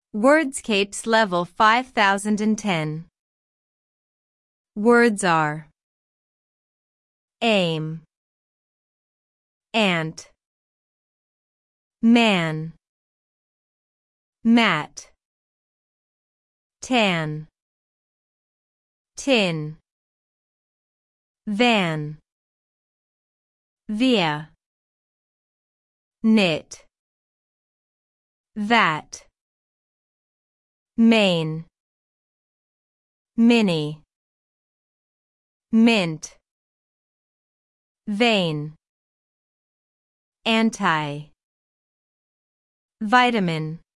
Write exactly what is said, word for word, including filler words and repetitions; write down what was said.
Wordscapes Level five thousand ten. Words are aim, ant, man, mat, tan, tin, van, via, knit, vat, main, mini, mint, vein, anti, vitamin.